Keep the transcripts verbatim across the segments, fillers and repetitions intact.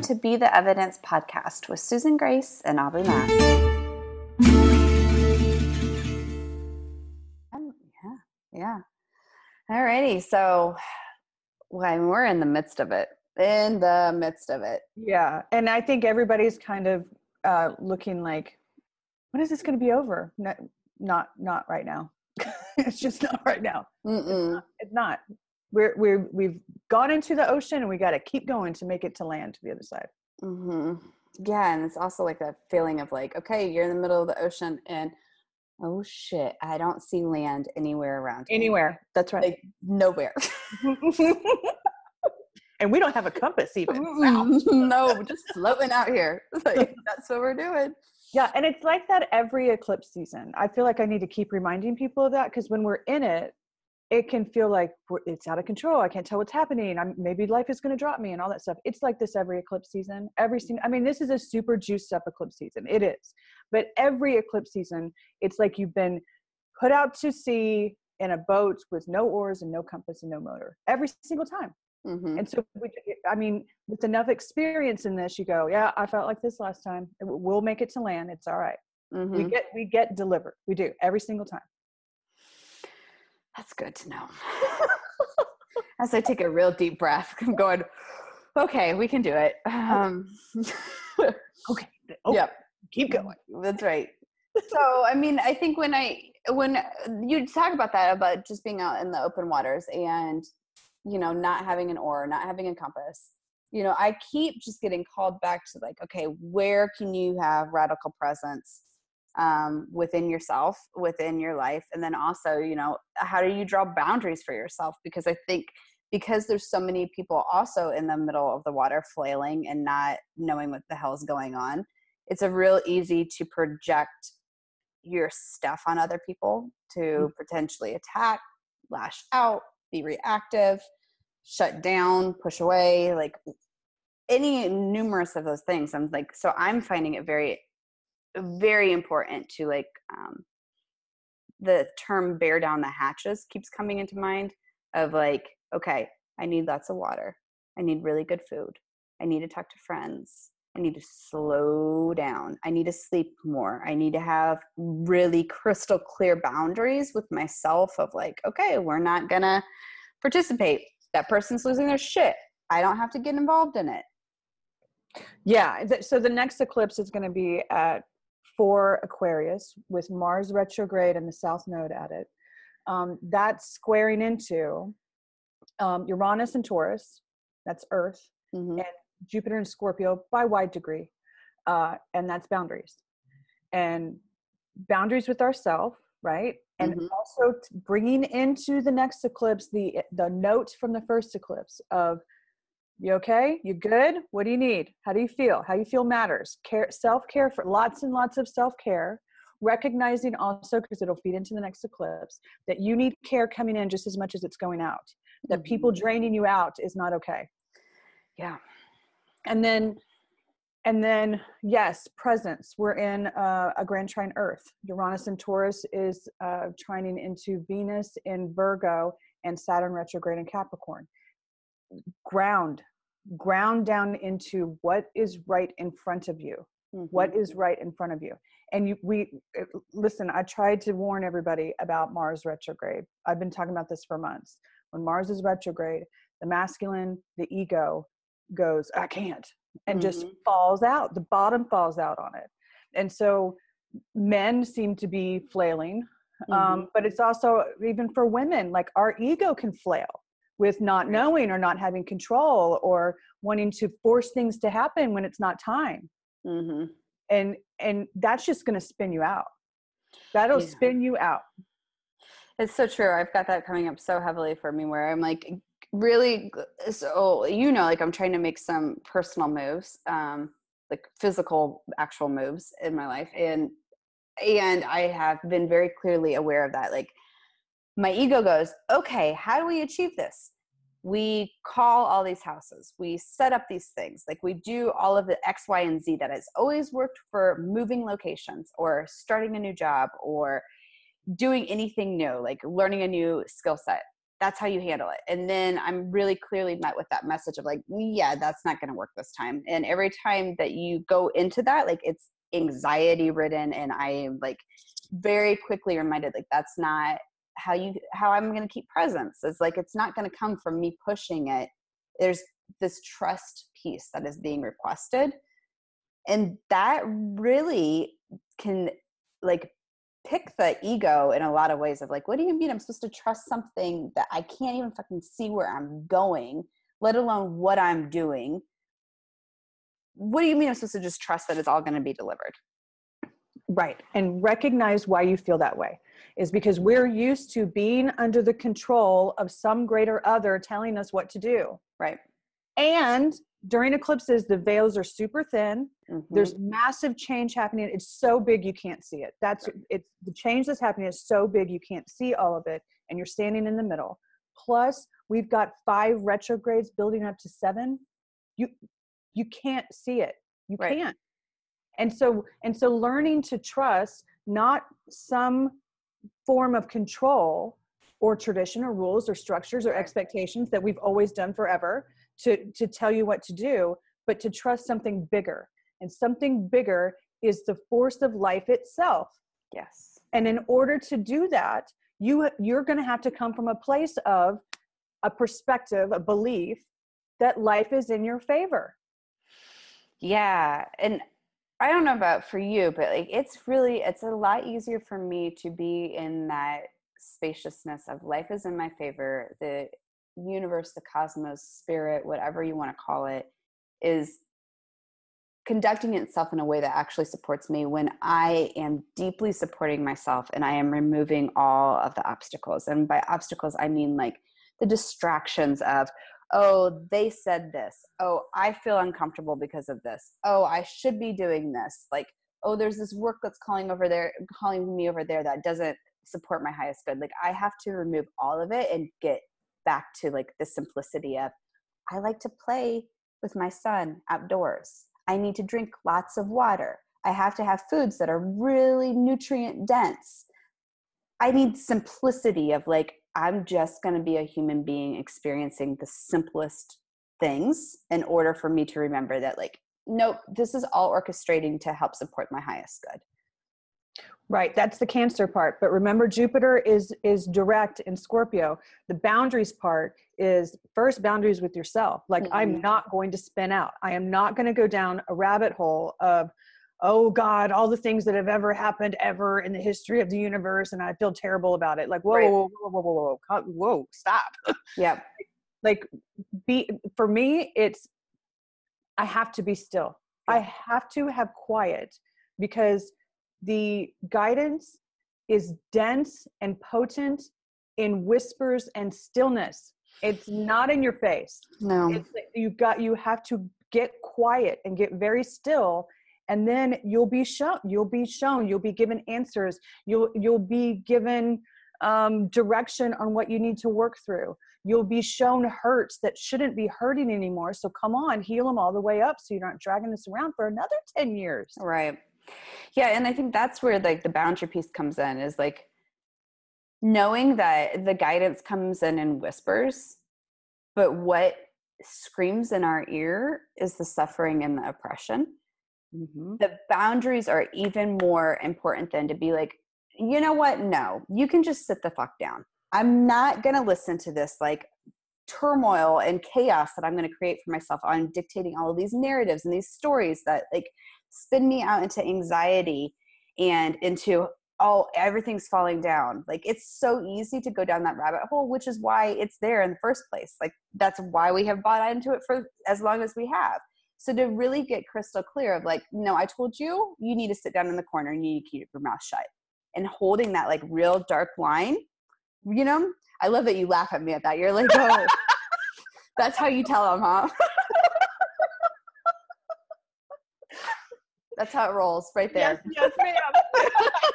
to Be the Evidence podcast with Susan Grace and Aubrey Mass. Um, yeah, yeah. Alrighty, so well, we're in the midst of it. In the midst of it. Yeah, and I think everybody's kind of uh, looking like, when is this going to be over? Not, not, not right now. It's just not right now. It's not, it's not. We're we're we've gone into the ocean and we got to keep going to make it to land to the other side. Mm-hmm. Yeah, and it's also like that feeling of like, okay, you're in the middle of the ocean and oh shit, I don't see land anywhere around. Anywhere. Me. That's right. Like nowhere. And we don't have a compass even. Wow. No, just floating out here. Like, that's what we're doing. Yeah, and it's like that every eclipse season. I feel like I need to keep reminding people of that because when we're in it, it can feel like it's out of control. I can't tell what's happening. I'm, maybe life is going to drop me and all that stuff. It's like this every eclipse season. Every I mean, this is a super juiced up eclipse season. It is. But every eclipse season, it's like you've been put out to sea in a boat with no oars and no compass and no motor every single time. Mm-hmm. And so, we, I mean, with enough experience in this, you go, yeah, I felt like this last time. We'll make it to land. It's all right. Mm-hmm. We get we get delivered. We do every single time. That's good to know. As I take a real deep breath, I'm going, okay, we can do it. Um, okay. Oh, yep. Keep going. That's right. So, I mean, I think when I, when you talk about that, about just being out in the open waters and, you know, not having an oar, not having a compass, you know, I keep just getting called back to like, okay, where can you have radical presence um, within yourself, within your life? And then also, you know, how do you draw boundaries for yourself? Because I think because there's so many people also in the middle of the water flailing and not knowing what the hell is going on, it's a real easy to project your stuff on other people to mm-hmm. potentially attack, lash out, be reactive, shut down, push away, like any numerous of those things. I'm like, so I'm finding it very, very important to like, um, the term bear down the hatches keeps coming into mind of like, okay, I need lots of water. I need really good food. I need to talk to friends. I need to slow down. I need to sleep more. I need to have really crystal clear boundaries with myself of like, okay, we're not gonna participate. That person's losing their shit. I don't have to get involved in it. Yeah. So the next eclipse is going to be at four Aquarius with Mars retrograde and the South Node at it. Um, that's squaring into um, Uranus and Taurus. That's Earth. Mm-hmm. And Jupiter and Scorpio by wide degree. Uh, and that's boundaries. And boundaries with ourselves, right? And mm-hmm. also bringing into the next eclipse the the note from the first eclipse of, you okay? You good? What do you need? How do you feel? How you feel matters. Care, self-care, for lots and lots of self-care. Recognizing also, because it'll feed into the next eclipse, that you need care coming in just as much as it's going out. That mm-hmm. people draining you out is not okay. Yeah. And then, and then, yes, presence. We're in uh, a grand trine Earth. Uranus and Taurus is uh, trining into Venus in Virgo and Saturn retrograde in Capricorn. Ground, ground down into what is right in front of you. Mm-hmm. What is right in front of you. And you, we, listen, I tried to warn everybody about Mars retrograde. I've been talking about this for months. When Mars is retrograde, the masculine, the ego goes, I can't, and mm-hmm. just falls out. The bottom falls out on it. And so men seem to be flailing, mm-hmm. um, but it's also, even for women, like our ego can flail with not knowing or not having control or wanting to force things to happen when it's not time. Mm-hmm. And, and that's just going to spin you out. That'll yeah. spin you out. It's so true. I've got that coming up so heavily for me where I'm like, really, so, you know, like I'm trying to make some personal moves, um, like physical, actual moves in my life. And, and I have been very clearly aware of that. Like my ego goes, okay, how do we achieve this? We call all these houses, we set up these things, like we do all of the X, Y, and Z that has always worked for moving locations or starting a new job or doing anything new, like learning a new skill set. that's how you handle it. And then I'm really clearly met with that message of like, yeah, that's not going to work this time. And every time that you go into that, like it's anxiety ridden. And I am like very quickly reminded, like, that's not how you, how I'm going to keep presence. It's like, it's not going to come from me pushing it. There's this trust piece that is being requested. And that really can like pick the ego in a lot of ways of like, what do you mean I'm supposed to trust something that I can't even fucking see where I'm going, let alone what I'm doing? What do you mean I'm supposed to just trust that it's all going to be delivered? Right. And recognize why you feel that way is because we're used to being under the control of some greater other telling us what to do. Right. And during eclipses, the veils are super thin. Mm-hmm. There's massive change happening. It's so big you can't see it. That's right. It's the change that's happening is so big you can't see all of it, and you're standing in the middle. Plus, we've got five retrogrades building up to seven. You you can't see it. You right. can't. And so and so, learning to trust not some form of control or tradition or rules or structures or right. expectations that we've always done forever to to tell you what to do, but to trust something bigger. And something bigger is the force of life itself. Yes. And in order to do that, you you're going to have to come from a place of a perspective, a belief that life is in your favor. Yeah. And I don't know about for you, but like, it's really, it's a lot easier for me to be in that spaciousness of life is in my favor. The universe, the cosmos, spirit, whatever you want to call it, is conducting itself in a way that actually supports me when I am deeply supporting myself and I am removing all of the obstacles. And by obstacles, I mean like the distractions of, oh, they said this. Oh, I feel uncomfortable because of this. Oh, I should be doing this. Like, oh, there's this work that's calling over there, calling me over there that doesn't support my highest good. Like, I have to remove all of it and get back to like the simplicity of, I like to play with my son outdoors. I need to drink lots of water. I have to have foods that are really nutrient dense. I need simplicity of like, I'm just going to be a human being experiencing the simplest things in order for me to remember that like, nope, this is all orchestrating to help support my highest good. Right. That's the Cancer part. But remember, Jupiter is, is direct in Scorpio. The boundaries part is first boundaries with yourself. Like, mm-hmm. I'm not going to spin out. I am not going to go down a rabbit hole of, oh God, all the things that have ever happened ever in the history of the universe. And I feel terrible about it. Like, whoa, right. whoa, whoa, whoa, whoa, whoa, whoa, whoa, stop. Yeah. Like be, for me, it's, I have to be still. Yeah. I have to have quiet because the guidance is dense and potent in whispers and stillness. It's not in your face. No. It's, you got, you have to get quiet and get very still. And then you'll be shown, you'll be shown, you'll be given answers. You'll, you'll be given um, direction on what you need to work through. You'll be shown hurts that shouldn't be hurting anymore. So come on, heal them all the way up so you're not dragging this around for another ten years. Right. Yeah. And I think that's where like the boundary piece comes in, is like knowing that the guidance comes in in whispers, but what screams in our ear is the suffering and the oppression. Mm-hmm. The boundaries are even more important than to be like, you know what? No, you can just sit the fuck down. I'm not going to listen to this like turmoil and chaos that I'm going to create for myself on dictating all of these narratives and these stories that like spin me out into anxiety and into, oh, everything's falling down. Like, it's so easy to go down that rabbit hole, which is why it's there in the first place. Like, that's why we have bought into it for as long as we have. So to really get crystal clear of like, no, I told you, you need to sit down in the corner and you need to keep your mouth shut. And holding that like real dark line, you know, I love that you laugh at me at that. You're like, oh, that's how you tell them, huh? That's how it rolls right there. Yes, yes, ma'am.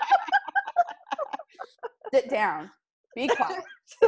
Sit down. Be quiet.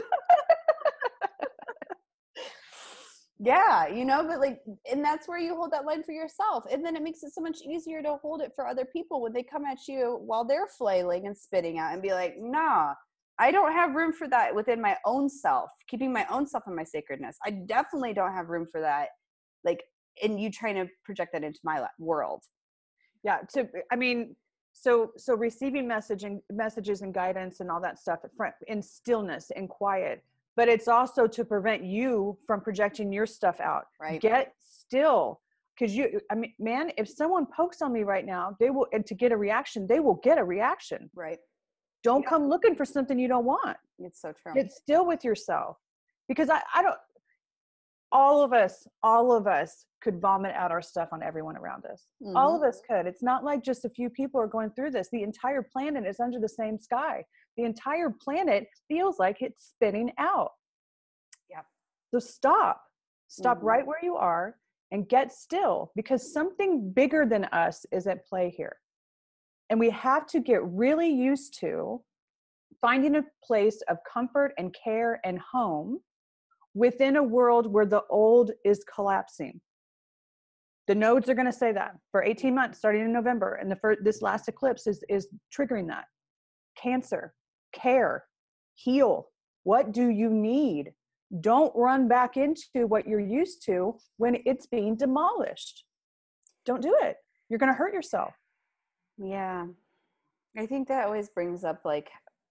Yeah, you know, but like, and that's where you hold that line for yourself. And then it makes it so much easier to hold it for other people when they come at you while they're flailing and spitting out and be like, nah, I don't have room for that within my own self, keeping my own self in my sacredness. I definitely don't have room for that. Like, and you trying to project that into my world. Yeah. To, I mean, so, so receiving messaging messages and guidance and all that stuff in stillness and quiet, but it's also to prevent you from projecting your stuff out. Right. Get still. Cause you, I mean, man, if someone pokes on me right now, they will, and to get a reaction, they will get a reaction. Right. Don't Yeah. come looking for something you don't want. It's so true. Get still with yourself, because I, I don't, all of us, all of us could vomit out our stuff on everyone around us. Mm-hmm. All of us could. It's not like just a few people are going through this. The entire planet is under the same sky. The entire planet feels like it's spinning out. Yeah. So stop, stop mm-hmm. right where you are and get still, because something bigger than us is at play here. And we have to get really used to finding a place of comfort and care and home within a world where the old is collapsing. The nodes are going to say that for eighteen months, starting in November. And the first, this last eclipse is, is triggering that. Cancer, care, heal. What do you need? Don't run back into what you're used to when it's being demolished. Don't do it. You're going to hurt yourself. Yeah. I think that always brings up, like,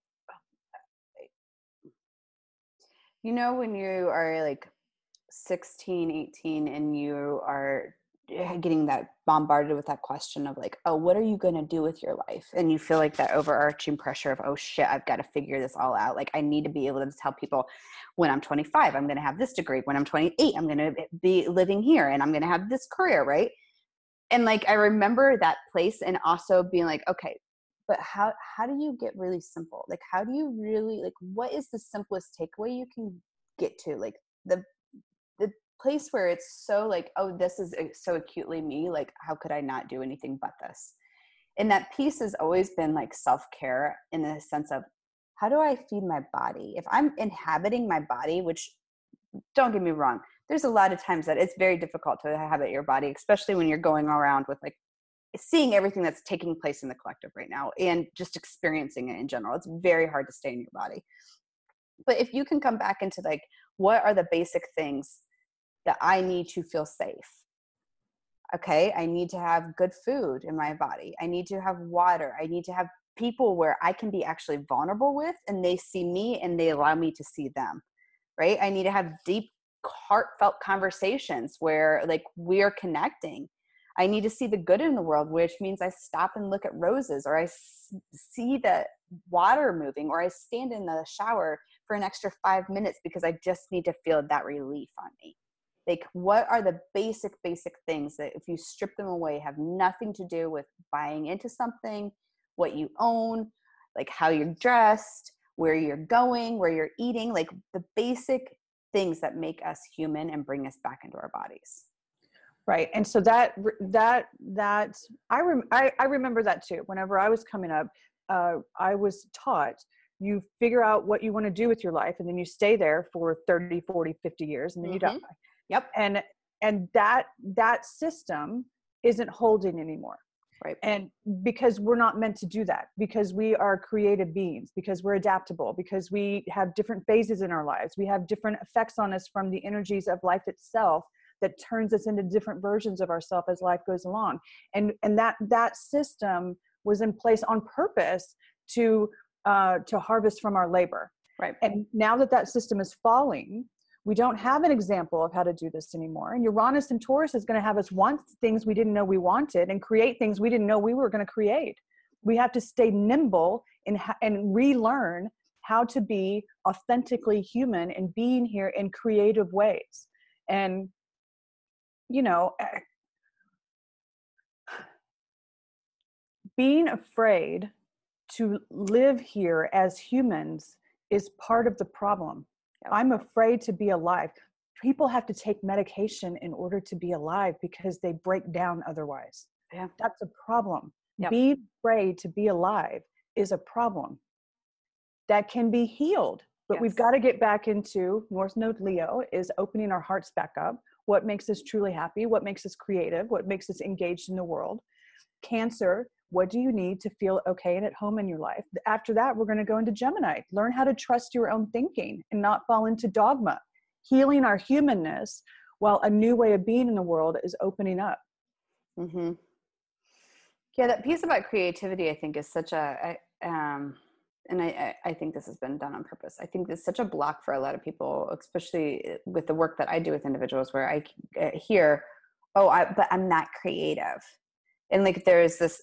you know, when you are like sixteen, eighteen and you are getting that bombarded with that question of like, oh, what are you going to do with your life? And you feel like that overarching pressure of, oh shit, I've got to figure this all out. Like, I need to be able to tell people when I'm twenty-five, I'm going to have this degree. When I'm twenty-eight, I'm going to be living here and I'm going to have this career. Right. And like, I remember that place and also being like, okay, but how, how do you get really simple? Like, how do you really, like, what is the simplest takeaway you can get to? Like the, the place where it's so like, oh, this is so acutely me. Like, how could I not do anything but this? And that piece has always been like self-care in the sense of, how do I feed my body? If I'm inhabiting my body, which, don't get me wrong, there's a lot of times that it's very difficult to inhabit your body, especially when you're going around with like seeing everything that's taking place in the collective right now and just experiencing it in general. It's very hard to stay in your body. But if you can come back into like, what are the basic things that I need to feel safe? Okay, I need to have good food in my body. I need to have water. I need to have people where I can be actually vulnerable with and they see me and they allow me to see them, right? I need to have deep, heartfelt conversations where like we're connecting. I need to see the good in the world, which means I stop and look at roses, or I s- see the water moving, or I stand in the shower for an extra five minutes because I just need to feel that relief on me. Like, what are the basic, basic things that if you strip them away, have nothing to do with buying into something, what you own, like how you're dressed, where you're going, where you're eating, like the basic things that make us human and bring us back into our bodies. Right. And so that, that, that, I, rem, I, I remember that too. Whenever I was coming up, uh, I was taught, you figure out what you want to do with your life, and then you stay there for thirty, forty, fifty years, and then mm-hmm. you die. Yep. And, and that, that system isn't holding anymore. Right. And because we're not meant to do that, because we are creative beings, because we're adaptable, because we have different phases in our lives. We have different effects on us from the energies of life itself that turns us into different versions of ourselves as life goes along. And, and that, that system was in place on purpose to, uh, to harvest from our labor. Right. And now that that system is falling, we don't have an example of how to do this anymore. And Uranus and Taurus is going to have us want things we didn't know we wanted and create things we didn't know we were going to create. We have to stay nimble and, and relearn how to be authentically human and being here in creative ways. And, you know, being afraid to live here as humans is part of the problem. Yep. I'm afraid to be alive. People have to take medication in order to be alive because they break down otherwise. Yeah. That's a problem. Yep. Being afraid to be alive is a problem that can be healed. But yes. We've got to get back into North Node Leo is opening our hearts back up. What makes us truly happy? What makes us creative? What makes us engaged in the world? Cancer, what do you need to feel okay and at home in your life? After that, we're going to go into Gemini. Learn how to trust your own thinking and not fall into dogma. Healing our humanness while a new way of being in the world is opening up. Mm-hmm. Yeah, that piece about creativity, I think, is such a, I, um, and I, I think this has been done on purpose. I think it's such a block for a lot of people, especially with the work that I do with individuals, where I hear, oh, I, but I'm not creative. And like, there's this,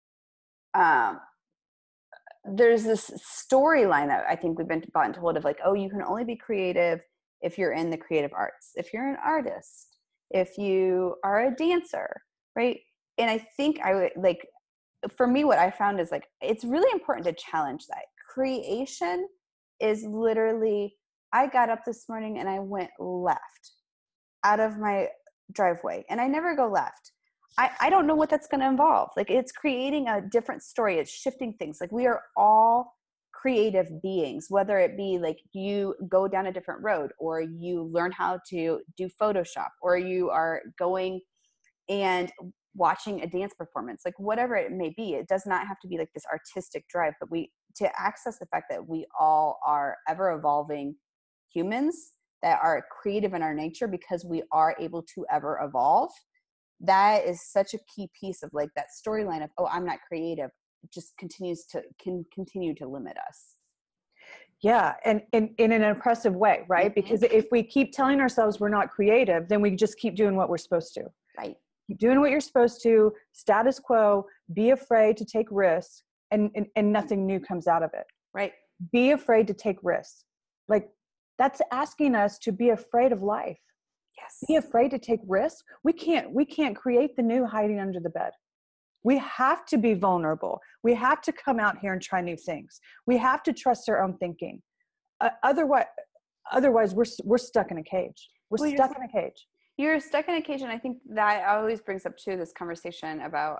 um, there's this storyline that I think we've been gotten told of, like, oh, you can only be creative if you're in the creative arts, if you're an artist, if you are a dancer, right? And I think I would like, for me, what I found is like, it's really important to challenge that. Creation is literally, I got up this morning and I went left out of my driveway, and I never go left. I, I don't know what that's going to involve. Like, it's creating a different story. It's shifting things. Like, we are all creative beings, whether it be like you go down a different road, or you learn how to do Photoshop, or you are going and watching a dance performance, like whatever it may be. It does not have to be like this artistic drive, but we, to access the fact that we all are ever evolving humans that are creative in our nature, because we are able to ever evolve. That is such a key piece of like that storyline of, oh, I'm not creative, just continues to can continue to limit us. Yeah. And, and in an oppressive way, right? Mm-hmm. Because if we keep telling ourselves we're not creative, then we just keep doing what we're supposed to. Right. Keep doing what you're supposed to, status quo, be afraid to take risks, and, and, and nothing new comes out of it. Right. Be afraid to take risks. Like, that's asking us to be afraid of life. Yes. Be afraid to take risks. We can't, we can't create the new hiding under the bed. We have to be vulnerable. We have to come out here and try new things. We have to trust our own thinking. Uh, otherwise, otherwise we're, we're stuck in a cage. We're well, stuck in a cage. You're stuck in a cage. And I think that always brings up too, this conversation about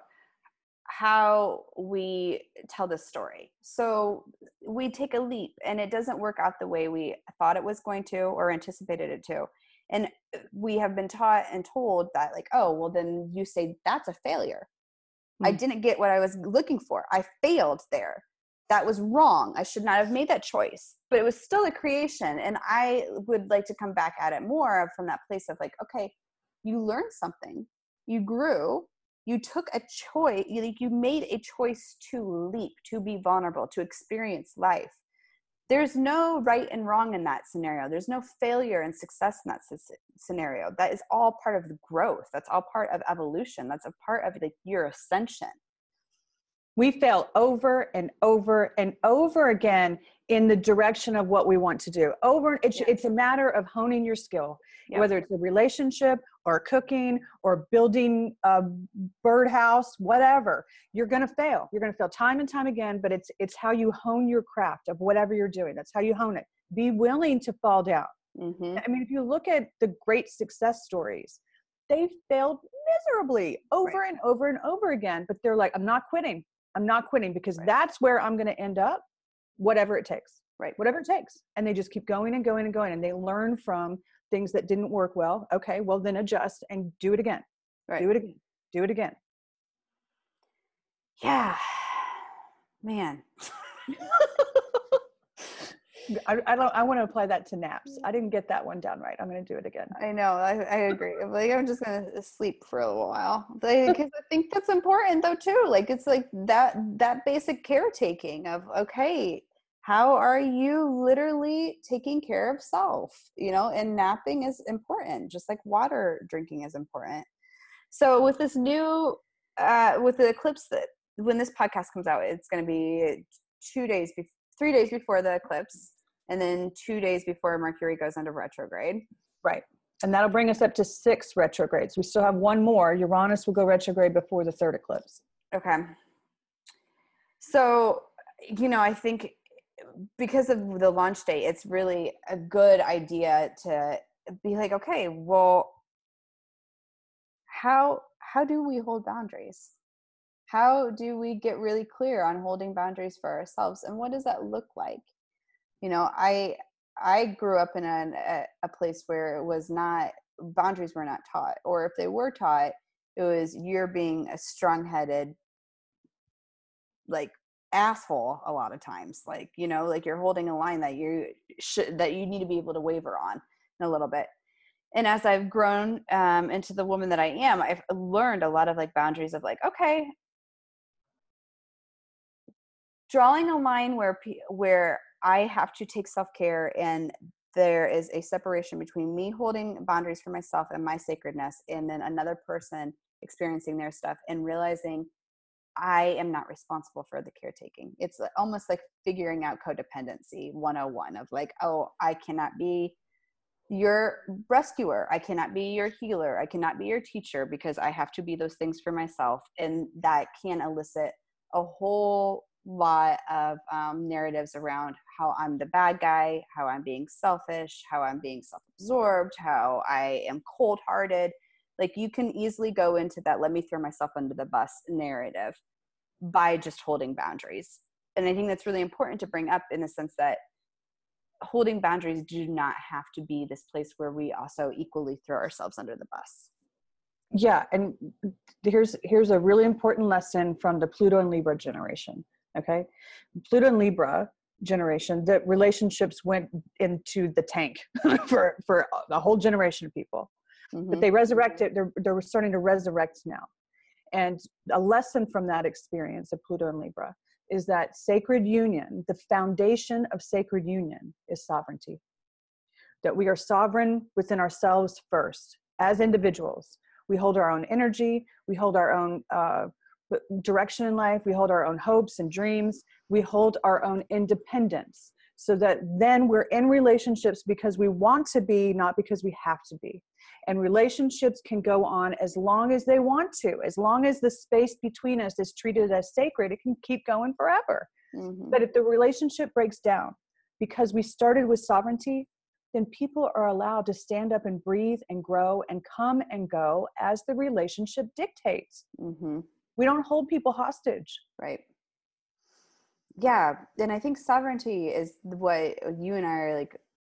how we tell this story. So we take a leap and it doesn't work out the way we thought it was going to, or anticipated it to. And we have been taught and told that, like, oh, well, then you say that's a failure. Mm. I didn't get what I was looking for. I failed there. That was wrong. I should not have made that choice, but it was still a creation. And I would like to come back at it more from that place of like, okay, you learned something, you grew, you took a choice, you, you made a choice to leap, to be vulnerable, to experience life. There's no right and wrong in that scenario. There's no failure and success in that scenario. That is all part of the growth. That's all part of evolution. That's a part of like your ascension. We fail over and over and over again in the direction of what we want to do. Over, it's, yes. It's a matter of honing your skill, yep. Whether it's a relationship or cooking or building a birdhouse, whatever. You're going to fail. You're going to fail time and time again, but it's it's how you hone your craft of whatever you're doing. That's how you hone it. Be willing to fall down. Mm-hmm. I mean, if you look at the great success stories, they failed miserably over right. and over and over again, but they're like, I'm not quitting. I'm not quitting because right. that's where I'm going to end up, whatever it takes, right? Whatever it takes. And they just keep going and going and going. And they learn from things that didn't work well. Okay, well then adjust and do it again. Right. Do it again. Do it again. Yeah, man. I, I don't. I want to apply that to naps. I didn't get that one down right. I'm going to do it again. I know. I, I agree. Like, I'm just going to sleep for a little while because I think that's important though too. Like, it's like that that basic caretaking of, okay, how are you literally taking care of self? You know, and napping is important, just like water drinking is important. So with this new, uh, with the eclipse, that when this podcast comes out, it's going to be two days, be- three days before the eclipse. And then two days before Mercury goes into retrograde. Right. And that'll bring us up to six retrogrades. We still have one more. Uranus will go retrograde before the third eclipse. Okay. So, you know, I think because of the launch date, it's really a good idea to be like, okay, well, how, how do we hold boundaries? How do we get really clear on holding boundaries for ourselves? And what does that look like? You know, I I grew up in a, a place where it was not, boundaries were not taught, or if they were taught, it was you're being a strong-headed like asshole a lot of times, like, you know, like you're holding a line that you should, that you need to be able to waver on a little bit. And as I've grown um, into the woman that I am, I've learned a lot of like boundaries of like, okay, drawing a line where where I have to take self-care, and there is a separation between me holding boundaries for myself and my sacredness, and then another person experiencing their stuff and realizing I am not responsible for the caretaking. It's almost like figuring out codependency one oh one of like, oh, I cannot be your rescuer. I cannot be your healer. I cannot be your teacher because I have to be those things for myself. And that can elicit a whole lot of um, narratives around how I'm the bad guy, how I'm being selfish, how I'm being self-absorbed, how I am cold-hearted. Like you can easily go into that, let me throw myself under the bus narrative by just holding boundaries. And I think that's really important to bring up in the sense that holding boundaries do not have to be this place where we also equally throw ourselves under the bus. Yeah. And here's, here's a really important lesson from the Pluto and Libra generation. Okay. Pluto and Libra generation, the relationships went into the tank for, for a whole generation of people, mm-hmm. but they resurrected. They're, they're starting to resurrect now. And a lesson from that experience of Pluto and Libra is that sacred union, the foundation of sacred union is sovereignty. That we are sovereign within ourselves first. As individuals, we hold our own energy, we hold our own uh, direction in life, we hold our own hopes and dreams, we hold our own independence, so that then we're in relationships because we want to be, not because we have to be. And relationships can go on as long as they want to. As long as the space between us is treated as sacred, it can keep going forever. Mm-hmm. But if the relationship breaks down because we started with sovereignty, then people are allowed to stand up and breathe and grow and come and go as the relationship dictates. Mm-hmm. We don't hold people hostage. Right. Yeah. And I think sovereignty is what you and I are like,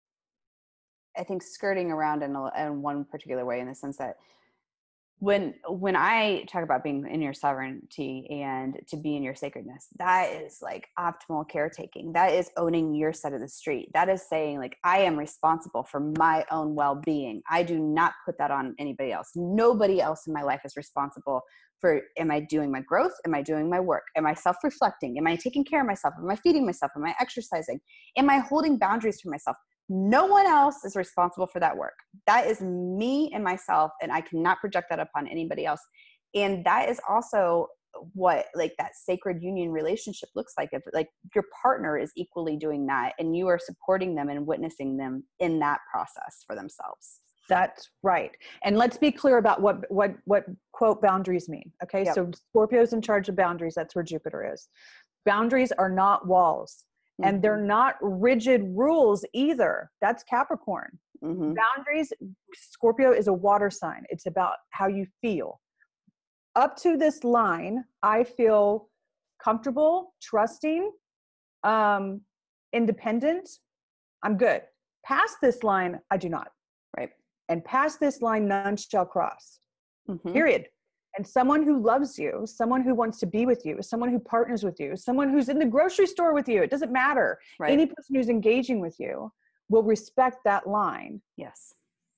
I think skirting around in, a, in one particular way, in the sense that when when I talk about being in your sovereignty and to be in your sacredness, that is like optimal caretaking. That is owning your side of the street. That is saying like, I am responsible for my own well-being. I do not put that on anybody else. Nobody else in my life is responsible for, am I doing my growth? Am I doing my work? Am I self-reflecting? Am I taking care of myself? Am I feeding myself? Am I exercising? Am I holding boundaries for myself? No one else is responsible for that work. That is me and myself, and I cannot project that upon anybody else. And that is also what like that sacred union relationship looks like. If like your partner is equally doing that, and you are supporting them and witnessing them in that process for themselves. That's right. And let's be clear about what what what quote boundaries mean. Okay, yep. So Scorpio's in charge of boundaries. That's where Jupiter is. Boundaries are not walls. And they're not rigid rules either. That's Capricorn. Mm-hmm. Boundaries, Scorpio is a water sign. It's about how you feel. Up to this line, I feel comfortable, trusting, um, independent. I'm good. Past this line, I do not. Right. And past this line, none shall cross. Mm-hmm. Period. And someone who loves you, someone who wants to be with you, someone who partners with you, someone who's in the grocery store with you, it doesn't matter. Right. Any person who's engaging with you will respect that line. Yes.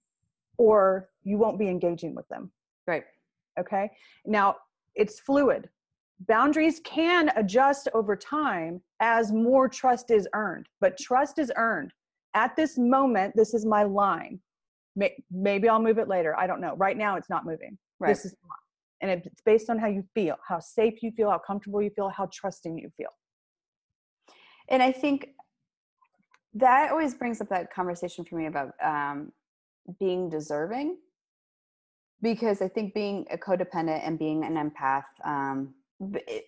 Or you won't be engaging with them. Right. Okay. Now, it's fluid. Boundaries can adjust over time as more trust is earned, but trust is earned. At this moment, this is my line. Maybe I'll move it later. I don't know. Right now, it's not moving. Right. This is the line. And it's based on how you feel, how safe you feel, how comfortable you feel, how trusting you feel. And I think that always brings up that conversation for me about um, being deserving, because I think being a codependent and being an empath, um, it,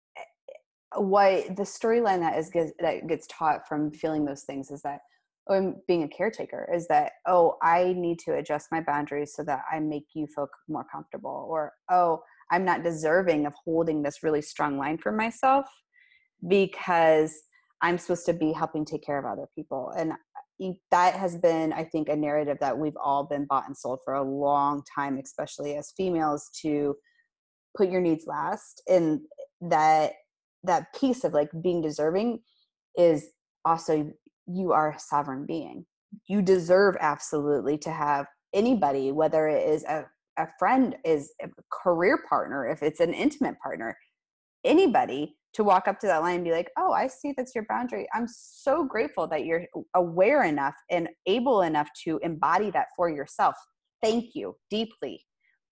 what the storyline that is that gets taught from feeling those things is that, oh, being a caretaker is that, oh, I need to adjust my boundaries so that I make you feel more comfortable, or, oh, I'm not deserving of holding this really strong line for myself because I'm supposed to be helping take care of other people. And that has been, I think, a narrative that we've all been bought and sold for a long time, especially as females, to put your needs last. And that that piece of like being deserving is also, you are a sovereign being. You deserve absolutely to have anybody, whether it is a, a friend, is a career partner, if it's an intimate partner, anybody, to walk up to that line and be like, oh, I see that's your boundary. I'm so grateful that you're aware enough and able enough to embody that for yourself. Thank you deeply.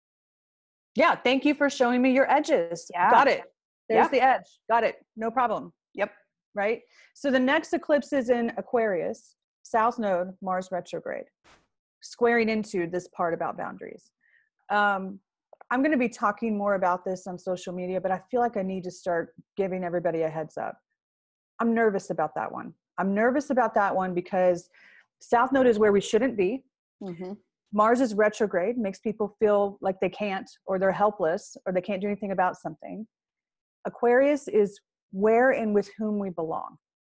Yeah. Thank you for showing me your edges. Yeah. Got it. There's Yep. the edge. Got it. No problem. Yep. Right. So the next eclipse is in Aquarius, South Node, Mars retrograde, squaring into this part about boundaries. Um, I'm going to be talking more about this on social media, but I feel like I need to start giving everybody a heads up. I'm nervous about that one. I'm nervous about that one because South Node is where we shouldn't be. Mm-hmm. Mars is retrograde, makes people feel like they can't, or they're helpless, or they can't do anything about something. Aquarius is where and with whom we belong.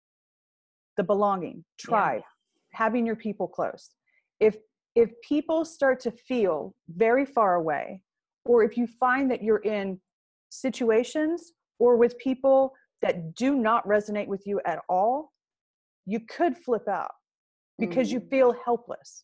The belonging, tribe, yeah. Having your people close. If if people start to feel very far away, or if you find that you're in situations or with people that do not resonate with you at all, you could flip out because mm. you feel helpless.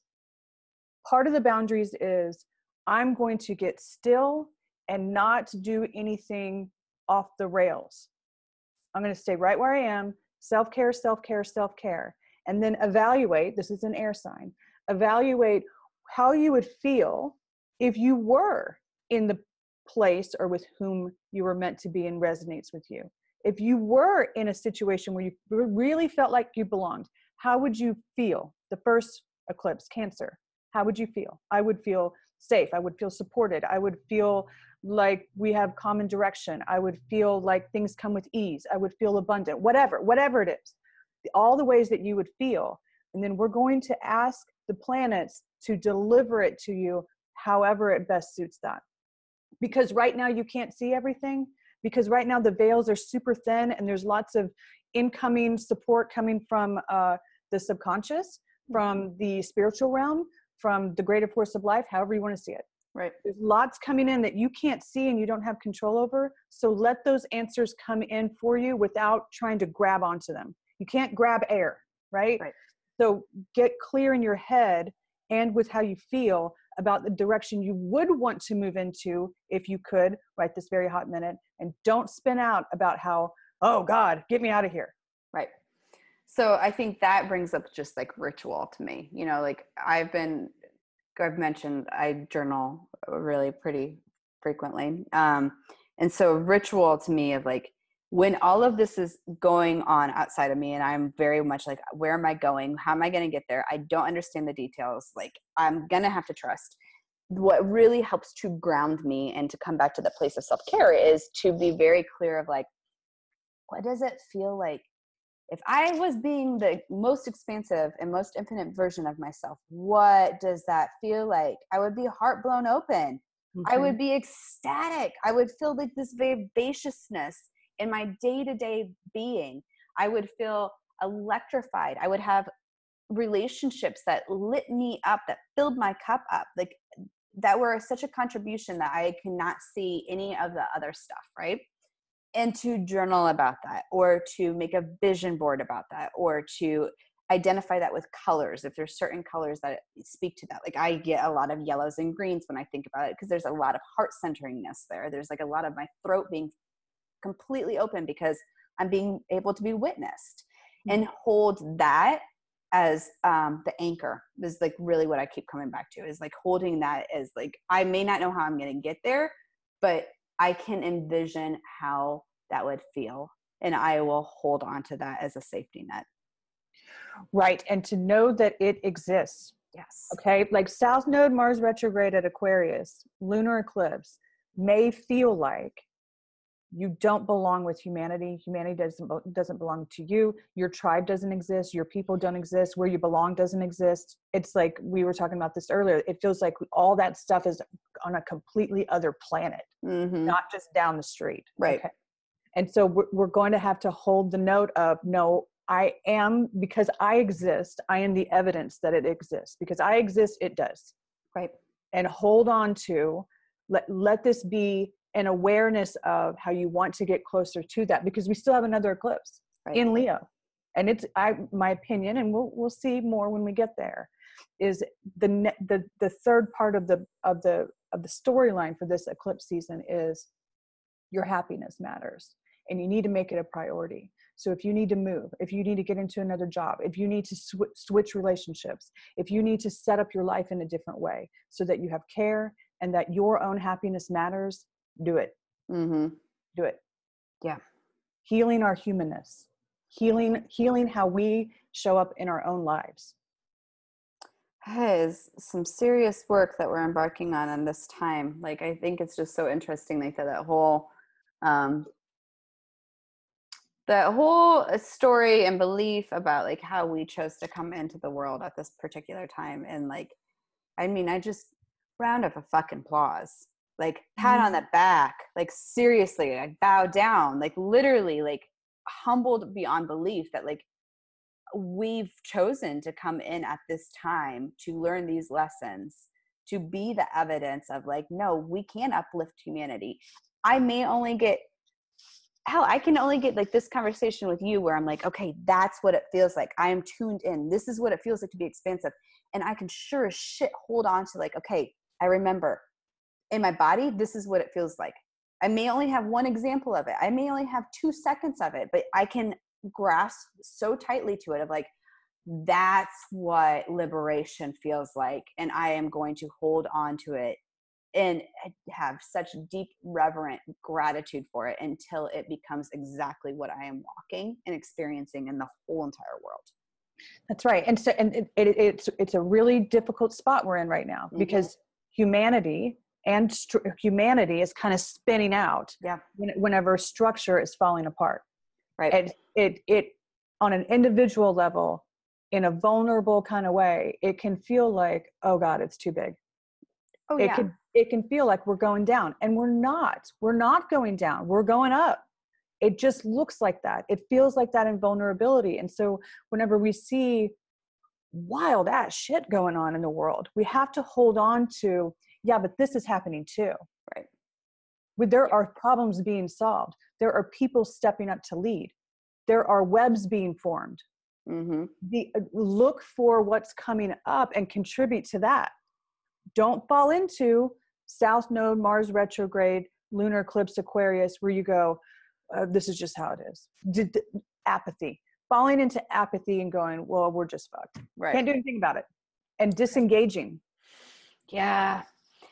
Part of the boundaries is I'm going to get still and not do anything off the rails. I'm going to stay right where I am, self-care, self-care, self-care, and then evaluate, this is an air sign, evaluate how you would feel if you were in the place or with whom you were meant to be and resonates with you. If you were in a situation where you really felt like you belonged, how would you feel? The first eclipse, Cancer, how would you feel? I would feel safe. I would feel supported. I would feel like we have common direction. I would feel like things come with ease. I would feel abundant, whatever, whatever it is, all the ways that you would feel. And then we're going to ask the planets to deliver it to you however it best suits that. Because right now you can't see everything, because right now the veils are super thin and there's lots of incoming support coming from uh, the subconscious, from the spiritual realm, from the greater force of life, however you want to see it. Right. There's lots coming in that you can't see and you don't have control over. So let those answers come in for you without trying to grab onto them. You can't grab air, right? Right. So get clear in your head and with how you feel about the direction you would want to move into if you could right this very hot minute, and don't spin out about how, oh God, get me out of here. Right. So I think that brings up just like ritual to me, you know, like I've been, I've mentioned I journal really pretty frequently. Um, and so ritual to me of like, when all of this is going on outside of me and I'm very much like, where am I going? How am I going to get there? I don't understand the details. Like I'm going to have to trust. What really helps to ground me and to come back to the place of self-care is to be very clear of like, what does it feel like? If I was being the most expansive and most infinite version of myself, what does that feel like? I would be heart blown open. Okay. I would be ecstatic. I would feel like this vivaciousness in my day-to-day being. I would feel electrified. I would have relationships that lit me up, that filled my cup up, like that were such a contribution that I cannot see any of the other stuff, right? And to journal about that, or to make a vision board about that, or to identify that with colors, if there's certain colors that speak to that. Like I get a lot of yellows and greens when I think about it, because there's a lot of heart centeringness there. There's like a lot of my throat being completely open because I'm being able to be witnessed, mm-hmm. and hold that as um, the anchor is like really what I keep coming back to, is like holding that as like, I may not know how I'm going to get there, but I can envision how that would feel, and I will hold on to that as a safety net. Right. And to know that it exists. Yes. Okay. Like South Node, Mars retrograde at Aquarius, lunar eclipse may feel like you don't belong with humanity. Humanity doesn't, doesn't belong to you. Your tribe doesn't exist. Your people don't exist. Where you belong doesn't exist. It's like, we were talking about this earlier. It feels like all that stuff is on a completely other planet, mm-hmm. not just down the street. Right. Okay? And so we're, we're going to have to hold the note of, no, I am, because I exist, I am the evidence that it exists. Because I exist, it does. Right. And hold on to, let, let this be an awareness of how you want to get closer to that, because we still have another eclipse Right. in Leo. And it's, I, my opinion, and we'll, we'll see more when we get there, is the, ne- the, the third part of the, of the, of the storyline for this eclipse season is your happiness matters, and you need to make it a priority. So if you need to move, if you need to get into another job, if you need to sw- switch relationships, if you need to set up your life in a different way so that you have care and that your own happiness matters, do it. Mm-hmm. Do it. Yeah. Healing our humanness, healing, healing how we show up in our own lives. Is some serious work that we're embarking on in this time. Like, I think it's just so interesting, like that, that whole, um, that whole story and belief about like how we chose to come into the world at this particular time. And like, I mean, I just round of a fucking applause, like pat on the back, like seriously, I bow down, like literally, like humbled beyond belief that like we've chosen to come in at this time to learn these lessons, to be the evidence of like, no, we can uplift humanity. I may only get, hell, I can only get like this conversation with you where I'm like, okay, that's what it feels like. I am tuned in. This is what it feels like to be expansive. And I can sure as shit hold on to like, okay, I remember in my body, this is what it feels like. I may only have one example of it. I may only have two seconds of it, but I can grasp so tightly to it of like, that's what liberation feels like. And I am going to hold on to it and have such deep reverent gratitude for it until it becomes exactly what I am walking and experiencing in the whole entire world. That's right. And so, and it, it, it's, it's a really difficult spot we're in right now, mm-hmm. because humanity and stru- humanity is kind of spinning out yeah. when, whenever structure is falling apart. Right. And it, it, on an individual level, in a vulnerable kind of way, it can feel like, oh God, it's too big. Oh, it yeah. can, it can feel like we're going down, and we're not, we're not going down. We're going up. It just looks like that. It feels like that in vulnerability. And so whenever we see wild ass shit going on in the world, we have to hold on to, yeah, but this is happening too. Right. There are problems being solved. There are people stepping up to lead. There are webs being formed. Mm-hmm. The, uh, look for what's coming up and contribute to that. Don't fall into South Node, Mars retrograde, lunar eclipse, Aquarius, where you go, uh, this is just how it is. D- d- apathy. Falling into apathy and going, well, we're just fucked. Right. Can't do anything about it. And disengaging. Yeah.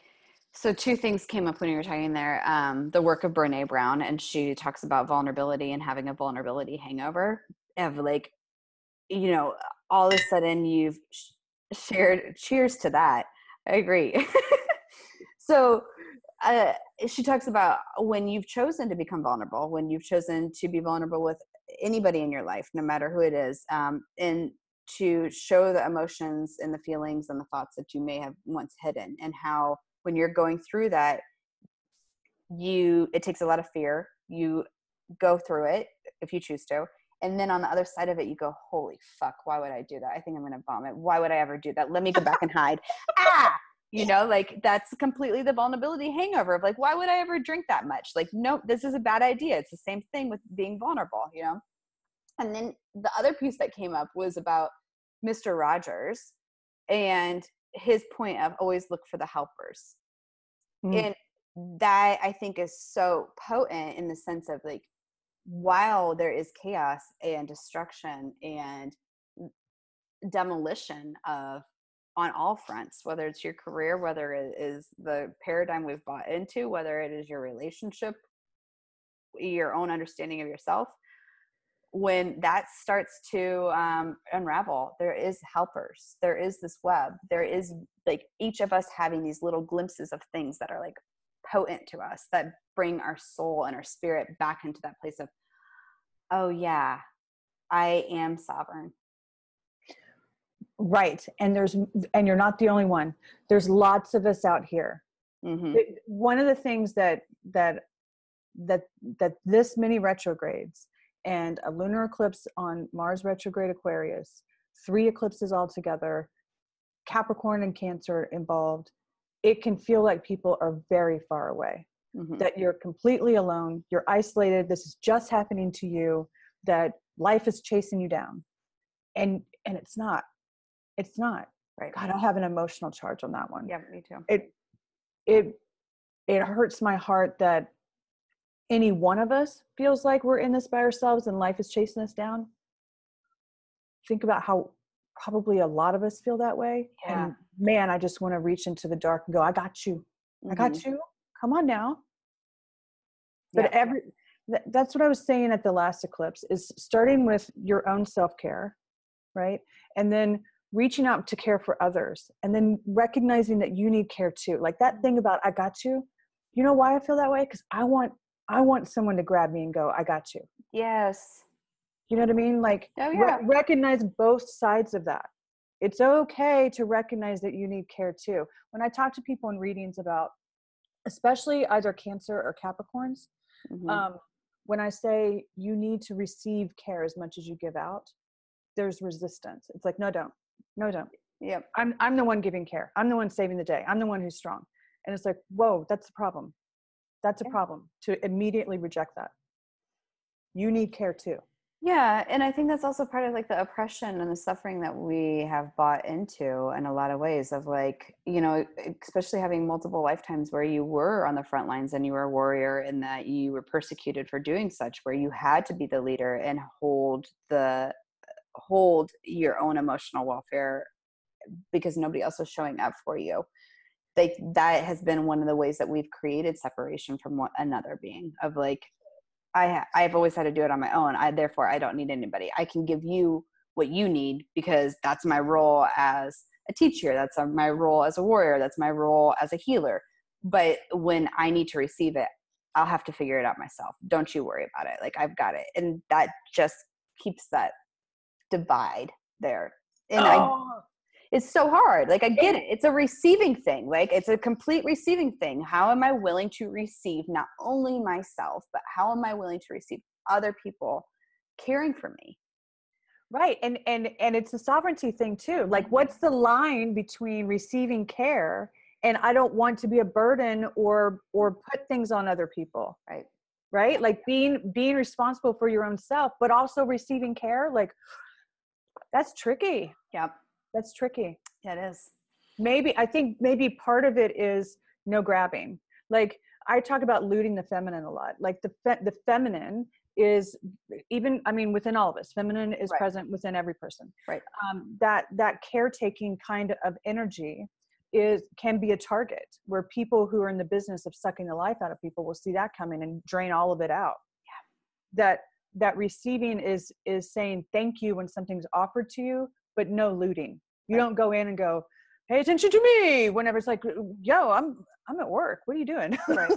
So two things came up when you were talking there. Um, the work of Brene Brown, and she talks about vulnerability and having a vulnerability hangover of like, you know, all of a sudden you've sh- shared, cheers to that. I agree. So uh, she talks about when you've chosen to become vulnerable, when you've chosen to be vulnerable with anybody in your life, no matter who it is, um, and to show the emotions and the feelings and the thoughts that you may have once hidden, and how when you're going through that, you, it takes a lot of fear. You go through it if you choose to. And then on the other side of it, you go, holy fuck, why would I do that? I think I'm going to vomit. Why would I ever do that? Let me go back and hide. Ah, you know, like that's completely the vulnerability hangover of like, why would I ever drink that much? Like, nope, this is a bad idea. It's the same thing with being vulnerable, you know? And then the other piece that came up was about Mister Rogers and his point of always look for the helpers. Mm. And that I think is so potent in the sense of like, while there is chaos and destruction and demolition of on all fronts, whether it's your career, whether it is the paradigm we've bought into, whether it is your relationship, your own understanding of yourself, when that starts to um, unravel, there is helpers, there is this web, there is like each of us having these little glimpses of things that are like potent to us, that bring our soul and our spirit back into that place of, oh yeah, I am sovereign. Right. And there's, and you're not the only one. There's lots of us out here. Mm-hmm. One of the things that, that, that, that this many retrogrades and a lunar eclipse on Mars retrograde Aquarius, three eclipses altogether, Capricorn and Cancer involved, it can feel like people are very far away. Mm-hmm. that you're completely alone, you're isolated, this is just happening to you, that life is chasing you down. And and it's not. It's not. Right. God, I have an emotional charge on that one. Yeah, me too. It it it hurts my heart that any one of us feels like we're in this by ourselves and life is chasing us down. Think about how probably a lot of us feel that way. Yeah. And man, I just want to reach into the dark and go, I got you. Mm-hmm. I got you. Come on now. But yeah. every th- that's what I was saying at the last eclipse, is starting with your own self-care, right? And then reaching out to care for others, and then recognizing that you need care too. Like that thing about I got you. You know why I feel that way? Because I want I want someone to grab me and go, I got you. Yes. You know what I mean? Like Oh, yeah. re- recognize both sides of that. It's okay to recognize that you need care too. When I talk to people in readings about, especially either Cancer or Capricorns, Mm-hmm. um, when I say you need to receive care as much as you give out, there's resistance. It's like, no, don't, no, don't. Yep. I'm, I'm the one giving care. I'm the one saving the day. I'm the one who's strong. And it's like, whoa, that's a problem. That's a Yeah. problem, to immediately reject that. You need care too. Yeah. And I think that's also part of like the oppression and the suffering that we have bought into in a lot of ways, of like, you know, especially having multiple lifetimes where you were on the front lines and you were a warrior, and that you were persecuted for doing such, where you had to be the leader and hold the, hold your own emotional welfare because nobody else was showing up for you. Like that has been one of the ways that we've created separation from one another being, of like, I, I've always had to do it on my own. I, therefore, I don't need anybody. I can give you what you need because that's my role as a teacher. That's my role as a warrior. That's my role as a healer. But when I need to receive it, I'll have to figure it out myself. Don't you worry about it. Like I've got it. And that just keeps that divide there. And oh. I, it's so hard. Like I get it. It's a receiving thing. Like it's a complete receiving thing. How am I willing to receive not only myself, but how am I willing to receive other people caring for me? Right. And, and, and it's a sovereignty thing too. Like what's the line between receiving care and I don't want to be a burden or, or put things on other people. Right. Right. Like being, being responsible for your own self, but also receiving care. Like that's tricky. Yep. That's tricky. Yeah, it is. Maybe, I think maybe part of it is no grabbing. Like I talk about looting the feminine a lot. Like the fe- the feminine is even, I mean, within all of us, feminine is Right. present within every person. Right. Um, that, that caretaking kind of energy is, can be a target where people who are in the business of sucking the life out of people will see that coming and drain all of it out. Yeah. That, that receiving is, is saying thank you when something's offered to you, but no looting. You right. don't go in and go, pay attention to me whenever it's like, yo, I'm, I'm at work. What are you doing? Right.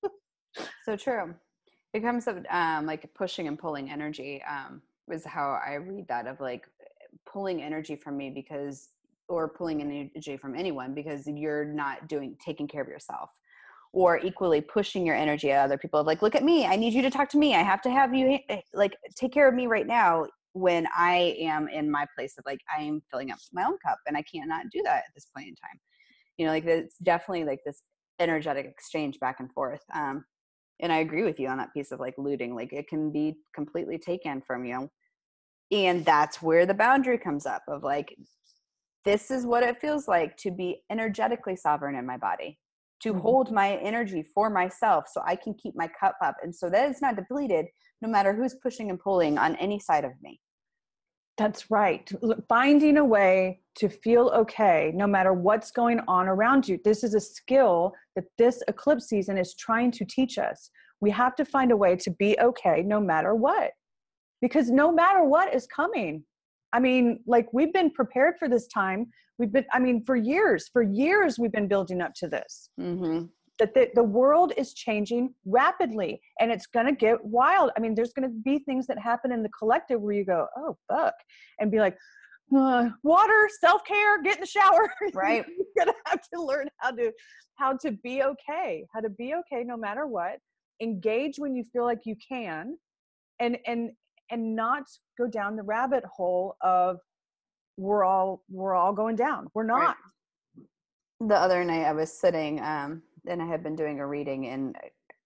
So true. It comes up um, like pushing and pulling energy um, is how I read that, of like pulling energy from me because, or pulling energy from anyone because you're not doing, taking care of yourself, or equally pushing your energy at other people of like, look at me. I need you to talk to me. I have to have you like take care of me right now, when I am in my place of like, I am filling up my own cup and I can't not do that at this point in time. You know, like it's definitely like this energetic exchange back and forth. Um, and I agree with you on that piece of like looting, like it can be completely taken from you. And that's where the boundary comes up of like, this is what it feels like to be energetically sovereign in my body, to mm-hmm. hold my energy for myself so I can keep my cup up. And so that it's not depleted no matter who's pushing and pulling on any side of me. That's right. Finding a way to feel okay no matter what's going on around you. This is a skill that this eclipse season is trying to teach us. We have to find a way to be okay no matter what, because no matter what is coming. I mean, like we've been prepared for this time. We've been, I mean, for years, for years, we've been building up to this. Mm-hmm. That the, the world is changing rapidly and it's going to get wild. I mean, there's going to be things that happen in the collective where you go, oh, fuck, and be like, uh, water, self-care, get in the shower. Right. You're going to have to learn how to, how to be okay, how to be okay no matter what. Engage when you feel like you can, and, and, and not go down the rabbit hole of we're all, we're all going down. We're not. Right. The other night I was sitting, um, and I had been doing a reading, and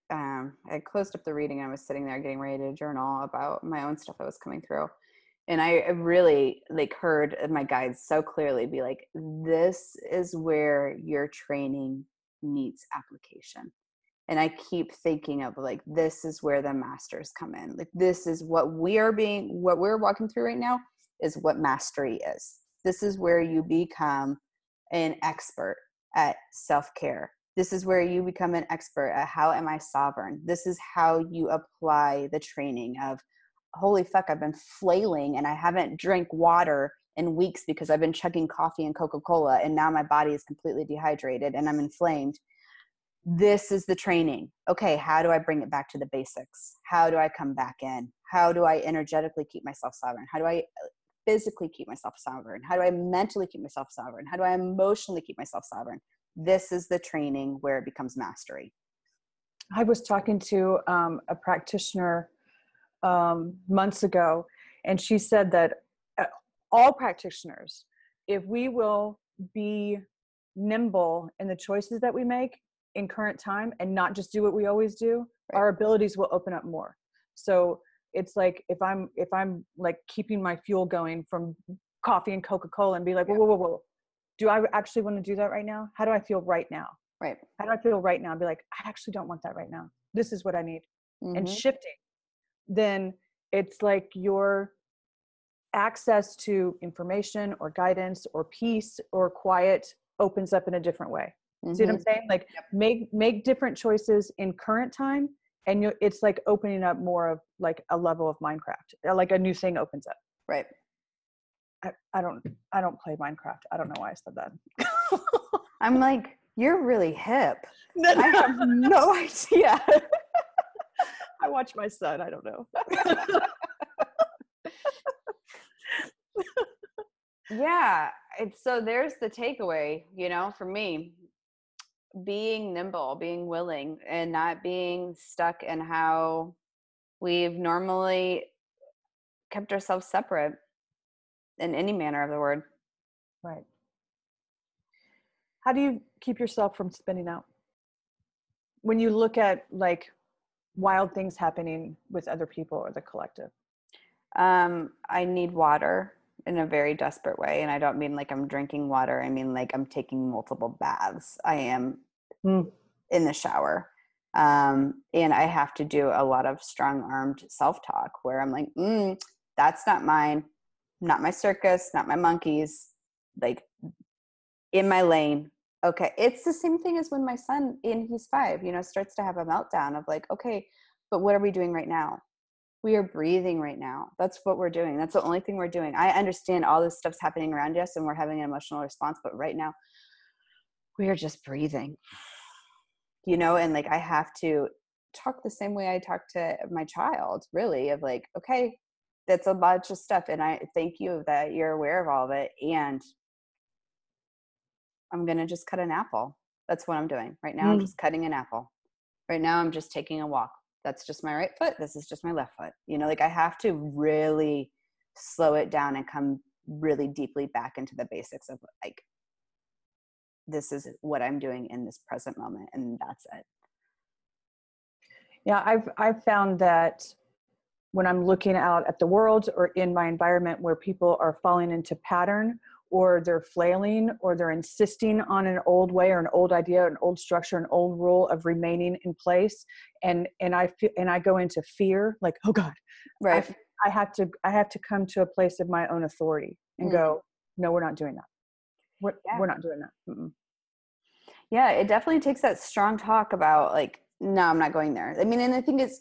um, I closed up the reading and I was sitting there getting ready to journal about my own stuff that was coming through. And I really like heard my guides so clearly be like, this is where your training meets application. And I keep thinking of like, this is where the masters come in. Like, this is what we are being, what we're walking through right now is what mastery is. This is where you become an expert at self-care. This is where you become an expert at how am I sovereign? This is how you apply the training of, holy fuck, I've been flailing and I haven't drank water in weeks because I've been chugging coffee and Coca-Cola, and now my body is completely dehydrated and I'm inflamed. This is the training. Okay, how do I bring it back to the basics? How do I come back in? How do I energetically keep myself sovereign? How do I physically keep myself sovereign? How do I mentally keep myself sovereign? How do I emotionally keep myself sovereign? This is the training where it becomes mastery. I was talking to um, a practitioner um, months ago, and she said that uh, all practitioners, if we will be nimble in the choices that we make in current time and not just do what we always do, right, our abilities will open up more. So it's like, if I'm, if I'm like keeping my fuel going from coffee and Coca-Cola and be like, whoa, whoa, whoa, whoa, do I actually want to do that right now? How do I feel right now? Right. How do I feel right now? I'd be like, I actually don't want that right now. This is what I need. Mm-hmm. And shifting, then it's like your access to information or guidance or peace or quiet opens up in a different way. Mm-hmm. See what I'm saying? Like, yep, make, make different choices in current time. And you, it's like opening up more of like a level of Minecraft, like a new thing opens up. Right. I, I don't, I don't play Minecraft. I don't know why I said that. I'm like, you're really hip. I have no idea. I watch my son. I don't know. Yeah. It's, so there's the takeaway, you know, for me, being nimble, being willing, and not being stuck in how we've normally kept ourselves separate in any manner of the word. Right. How do you keep yourself from spinning out? When you look at like wild things happening with other people or the collective? Um, I need water in a very desperate way. And I don't mean like I'm drinking water. I mean, like I'm taking multiple baths. I am mm. in the shower. Um, and I have to do a lot of strong-armed self-talk where I'm like, mm, that's not mine, not my circus, not my monkeys, like in my lane. Okay. It's the same thing as when my son, and he's five, you know, starts to have a meltdown of like, okay, but what are we doing right now? We are breathing right now. That's what we're doing. That's the only thing we're doing. I understand all this stuff's happening around us and we're having an emotional response, but right now we are just breathing, you know? And like, I have to talk the same way I talk to my child, really, of like, okay, that's a bunch of stuff. And I thank you that you're aware of all of it. And I'm going to just cut an apple. That's what I'm doing right now. Mm. I'm just cutting an apple. Right now I'm just taking a walk. That's just my right foot. This is just my left foot. You know, like I have to really slow it down and come really deeply back into the basics of like, this is what I'm doing in this present moment. And that's it. Yeah. I've, I've found that when I'm looking out at the world or in my environment where people are falling into pattern, or they're flailing, or they're insisting on an old way or an old idea, an old structure, an old rule of remaining in place. And, and I feel, and I go into fear, like, oh God, right. I, I have to, I have to come to a place of my own authority and mm. go, no, we're not doing that. We're, yeah. we're not doing that. Mm-mm. Yeah. It definitely takes that strong talk about like, no, I'm not going there. I mean, and I think it's,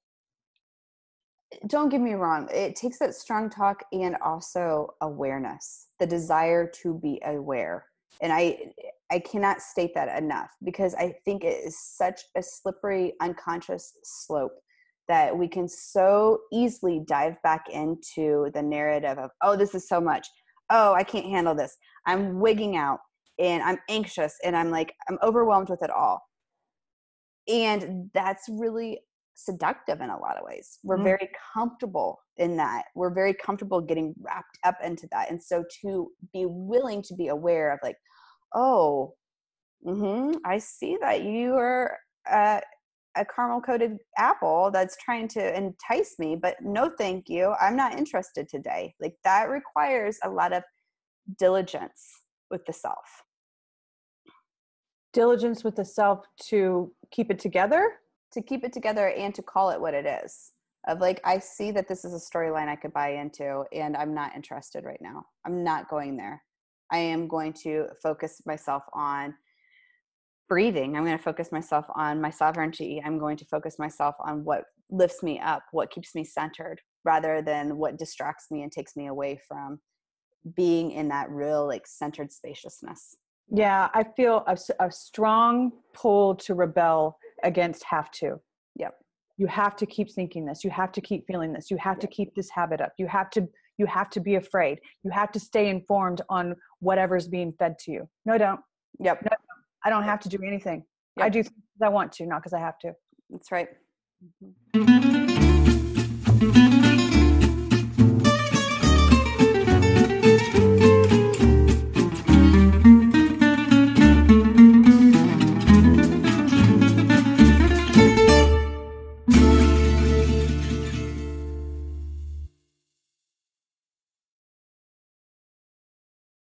don't get me wrong. It takes that strong talk and also awareness, the desire to be aware. And I, I cannot state that enough because I think it is such a slippery, unconscious slope that we can so easily dive back into the narrative of, oh, this is so much. Oh, I can't handle this. I'm wigging out and I'm anxious and I'm like, I'm overwhelmed with it all. And that's really seductive in a lot of ways. We're mm. very comfortable in that. We're very comfortable getting wrapped up into that. And so to be willing to be aware of like, oh, mm-hmm, I see that you are uh, a caramel coated apple that's trying to entice me, but no, thank you. I'm not interested today. Like that requires a lot of diligence with the self. Diligence with the self to keep it together? To keep it together and to call it what it is. Of like, I see that this is a storyline I could buy into, and I'm not interested right now. I'm not going there. I am going to focus myself on breathing. I'm going to focus myself on my sovereignty. I'm going to focus myself on what lifts me up, what keeps me centered, rather than what distracts me and takes me away from being in that real like centered spaciousness. Yeah, I feel a, a strong pull to rebel against have to. Yep. You have to keep thinking this. You have to keep feeling this. You have to keep this habit up. You have to, you have to be afraid. You have to stay informed on whatever's being fed to you. No, don't. Yep. No, don't. I don't have to do anything. Yep. I do things I want to, not because I have to. That's right. Mm-hmm.